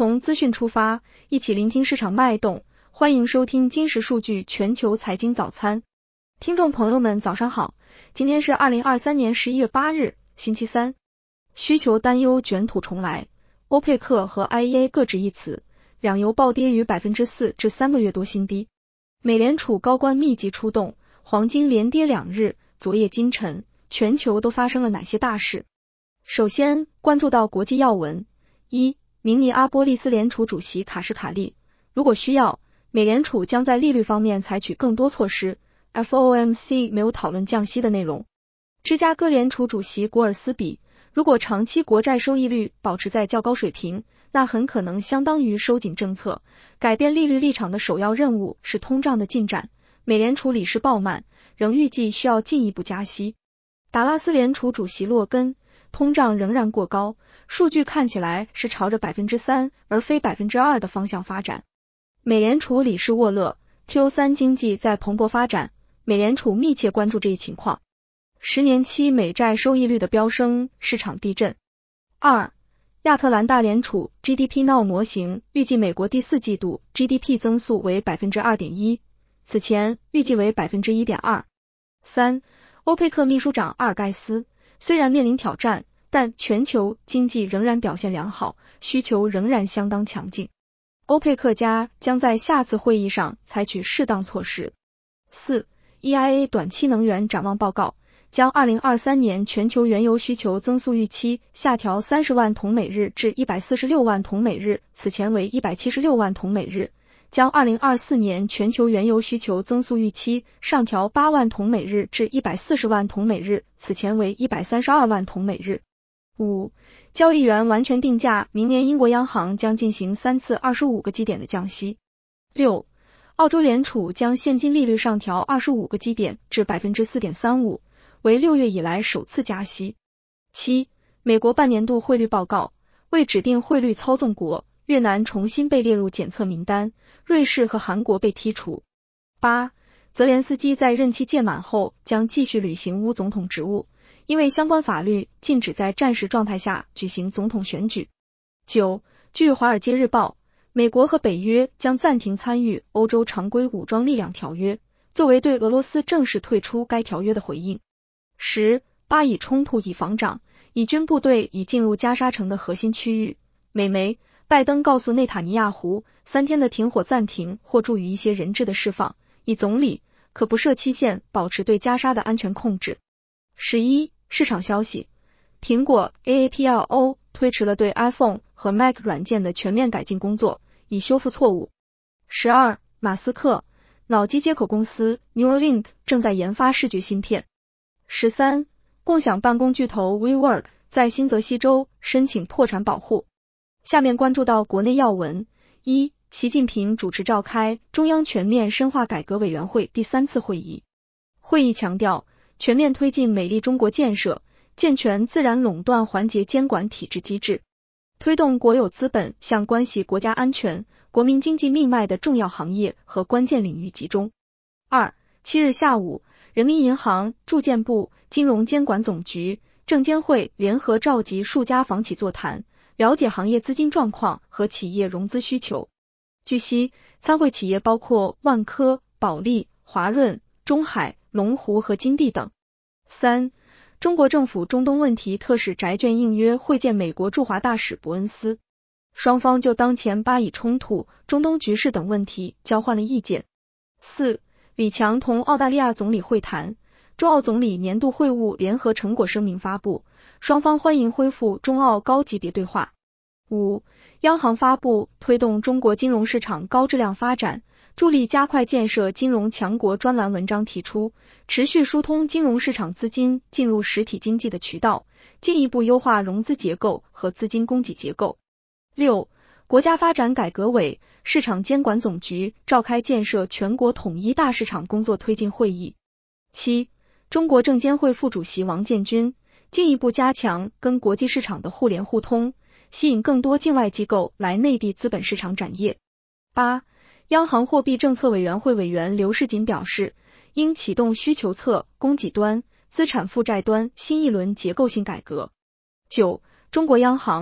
从资讯出发，一起聆听市场脉动。欢迎收听今时数据全球财经早餐。听众朋友们早上好，今天是2023年11月8日，星期三。需求担忧卷土重来，欧佩克和 IEA 各执一词，两油暴跌逾 4% 至3个月多新低。美联储高官密集出动，黄金连跌2日，昨夜今晨，全球都发生了哪些大事？首先关注到国际要闻。一、明尼阿波利斯联储主席卡什卡利，如果需要，美联储将在利率方面采取更多措施。FOMC 没有讨论降息的内容。芝加哥联储主席古尔斯比，如果长期国债收益率保持在较高水平，那很可能相当于收紧政策。改变利率立场的首要任务是通胀的进展。美联储理事鲍曼仍预计需要进一步加息。达拉斯联储主席洛根，通胀仍然过高，数据看起来是朝着 3% 而非 2% 的方向发展。美联储理事沃勒 Q3 经济在蓬勃发展，美联储密切关注这一情况。10年期美债收益率的飙升，市场地震。二、亚特兰大联储 GDP Now 模型预计美国第四季度 GDP 增速为 2.1%， 此前预计为 1.2%。三、欧佩克秘书长阿尔盖斯，虽然面临挑战，但全球经济仍然表现良好，需求仍然相当强劲。欧佩克加将在下次会议上采取适当措施。四、EIA 短期能源展望报告将2023年全球原油需求增速预期下调30万桶每日至146万桶每日，此前为176万桶每日。将2024年全球原油需求增速预期上调8万桶每日至140万桶每日，此前为132万桶每日。五、交易员完全定价，明年英国央行将进行3次25个基点的降息。六、澳洲联储将现金利率上调25个基点至 4.35%， 为6月以来首次加息。七、美国半年度汇率报告，为指定汇率操纵国，越南重新被列入检测名单，瑞士和韩国被剔除。八、泽连斯基在任期届满后将继续履行乌总统职务，因为相关法律禁止在战时状态下举行总统选举。九、据华尔街日报，美国和北约将暂停参与欧洲常规武装力量条约，作为对俄罗斯正式退出该条约的回应。十、巴以冲突已防长，以军部队已进入加沙城的核心区域。美媒，拜登告诉内塔尼亚胡，3天的停火暂停或助于一些人质的释放，以总理可不设期限保持对加沙的安全控制。11、市场消息，苹果 AAPLO 推迟了对 iPhone 和 Mac 软件的全面改进工作，以修复错误。12、马斯克，脑机接口公司 Neuralink 正在研发视觉芯片。13、共享办公巨头 WeWork 在新泽西州申请破产保护。下面关注到国内要闻。一、习近平主持召开中央全面深化改革委员会第3次会议。会议强调，全面推进美丽中国建设，健全自然垄断环节监管体制机制，推动国有资本向关系国家安全、国民经济命脉的重要行业和关键领域集中。二、7日下午，人民银行、住建部、金融监管总局、证监会联合召集数家房企座谈，了解行业资金状况和企业融资需求。据悉，参会企业包括万科、保利、华润、中海、龙湖和金地等。三、中国政府中东问题特使翟隽应约会见美国驻华大使伯恩斯，双方就当前巴以冲突、中东局势等问题交换了意见。四、李强同澳大利亚总理会谈，中澳总理年度会晤联合成果声明发布，双方欢迎恢复中澳高级别对话。五、央行发布推动中国金融市场高质量发展，助力加快建设金融强国专栏文章提出，持续疏通金融市场资金进入实体经济的渠道，进一步优化融资结构和资金供给结构。六、国家发展改革委、市场监管总局召开建设全国统一大市场工作推进会议。七、中国证监会副主席王建军进一步加强跟国际市场的互联互通，吸引更多境外机构来内地资本市场展业。八、央行货币政策委员会委员刘世锦表示，应启动需求侧、供给端、资产负债端新一轮结构性改革。九、中国央行、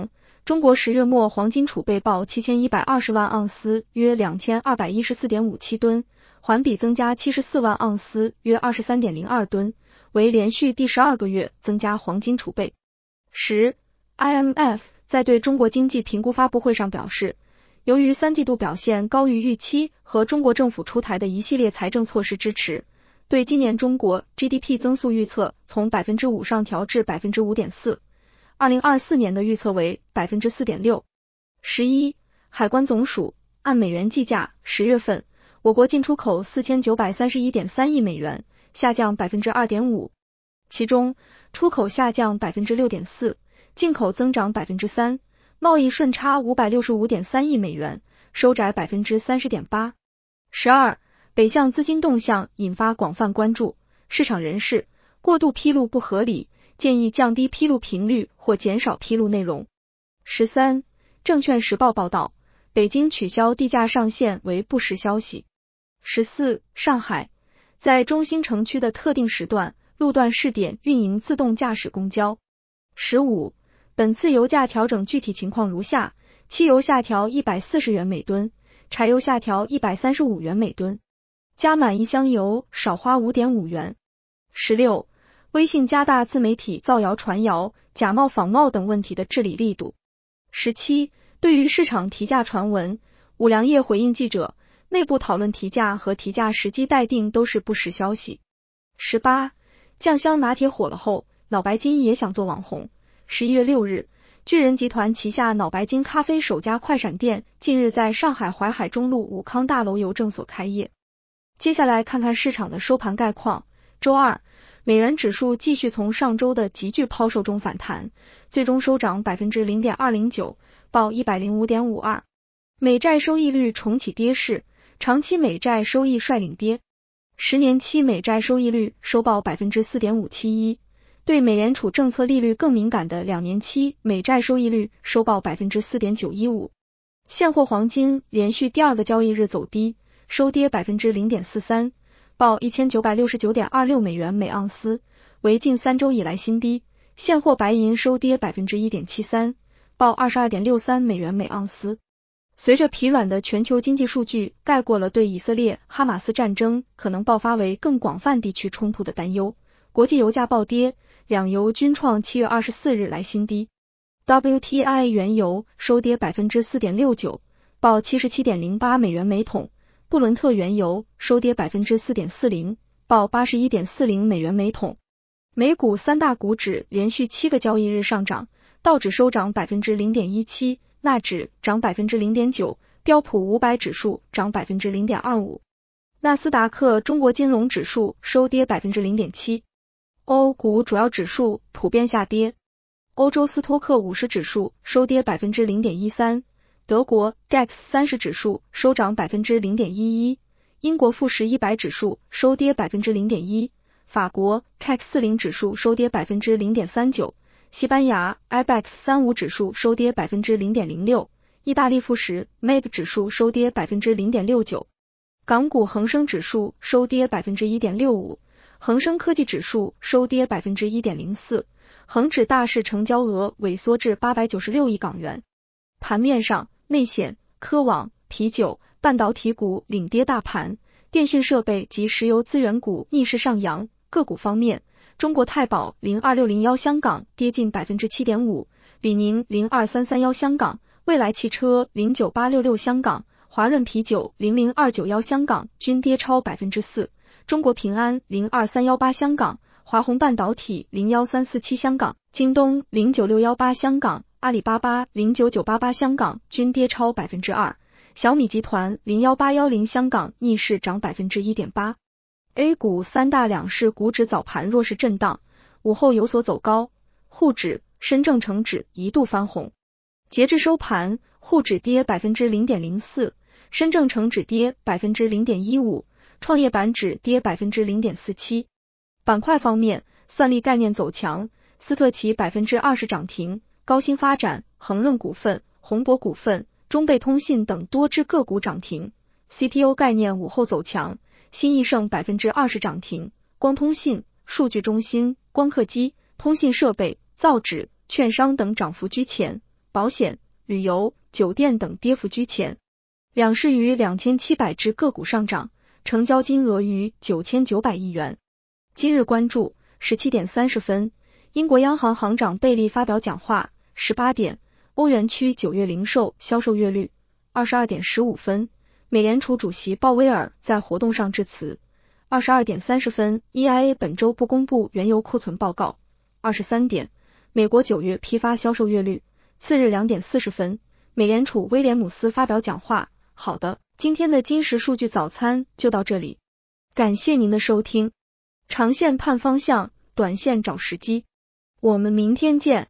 中国10月末黄金储备报7120万盎司，约 2214.57 吨，环比增加74万盎司，约 23.02 吨，为连续第12个月增加黄金储备。IMF 在对中国经济评估发布会上表示，由于三季度表现高于预期和中国政府出台的一系列财政措施支持，对今年中国 GDP 增速预测从 5% 上调至 5.4%， 2024年的预测为 4.6%。11. 海关总署按美元计价，10月份我国进出口 4931.3 亿美元，下降 2.5%， 其中出口下降 6.4%， 进口增长 3%， 贸易顺差 565.3 亿美元，收窄 30.8%。12. 北向资金动向引发广泛关注，市场人士过度披露不合理，建议降低披露频率或减少披露内容。13. 证券时报报道，北京取消地价上限为不实消息。14. 上海在中心城区的特定时段路段试点运营自动驾驶公交。15. 本次油价调整具体情况如下，汽油下调140元每吨，柴油下调135元每吨，加满一箱油少花 5.5 元。16. 微信加大自媒体造谣传谣、假冒仿冒等问题的治理力度。17. 对于市场提价传闻，五粮液回应记者，内部讨论提价和提价时机待定都是不实消息。18. 酱香拿铁火了后，脑白金也想做网红。11月6日，巨人集团旗下脑白金咖啡首家快闪店近日在上海淮海中路武康大楼邮政所开业。接下来看看市场的收盘概况。周二，美元指数继续从上周的急剧抛售中反弹，最终收涨 0.209， 报 105.52。 美债收益率重启跌势，长期美债收益率领跌。10年期美债收益率收报 4.571%， 对美联储政策利率更敏感的2年期美债收益率收报 4.915%。 现货黄金连续第二个交易日走低，收跌 0.43%， 报 1969.26 美元每盎司，为近3周以来新低。现货白银收跌 1.73%， 报 22.63 美元每盎司。随着疲软的全球经济数据盖过了对以色列哈马斯战争可能爆发为更广泛地区冲突的担忧，国际油价暴跌，两油均创7月24日来新低。WTI 原油收跌 4.69%， 报 77.08 美元每桶。布伦特原油收跌 4.40%， 报 81.40 美元每桶。美股三大股指连续7个交易日上涨，道指收涨 0.17%， 纳指涨 0.9%， 标普500指数涨 0.25%。 纳斯达克中国金融指数收跌 0.7%。 欧股主要指数普遍下跌，欧洲斯托克50指数收跌 0.13%， 德国 DAX 30指数收涨 0.11%， 英国富时100指数收跌 0.1%， 法国 CAC 40指数收跌 0.39%， 西班牙 IBEX 35指数收跌 0.06%， 意大利富时 MAB 指数收跌 0.69%， 港股恒生指数收跌 1.65%， 恒生科技指数收跌 1.04%， 恒指大市成交额萎缩至896亿港元。盘面上，内险、科网、啤酒、半导体股领跌大盘，电讯设备及石油资源股逆势上扬。个股方面，中国太保02601香港跌近 7.5%， 李宁02331香港，蔚来汽车09866香港，华润啤酒00291香港均跌超 4%， 中国平安02318香港，华虹半导体01347香港，京东09618香港，阿里巴巴09988香港均跌超 2%， 小米集团01810香港逆势涨 1.8%。 A 股三大两市股指早盘弱势震荡，午后有所走高，沪指、深证成指一度翻红。截至收盘，沪指跌 0.04%， 深证成指跌 0.15%， 创业板指跌 0.47%。 板块方面，算力概念走强，斯特奇 20% 涨停，高新发展、恒润股份、宏博股份、中贝通信等多只个股涨停。 CPU 概念午后走强，新易盛 20% 涨停，光通信、数据中心、光刻机、通信设备、造纸、券商等涨幅居前。 保险、旅游、酒店等跌幅居前。两市逾2700只个股上涨，成交金额逾9900亿元。今日关注17点30分，英国央行行长贝利发表讲话。18点，欧元区9月零售销售月率。22点15分，美联储主席鲍威尔在活动上致辞。22点30分 ，EIA 本周不公布原油库存报告。23点，美国9月批发销售月率。次日2点40分，美联储威廉姆斯发表讲话。好的，今天的金石数据早餐就到这里，感谢您的收听。长线盼方向，短线找时机，我们明天见。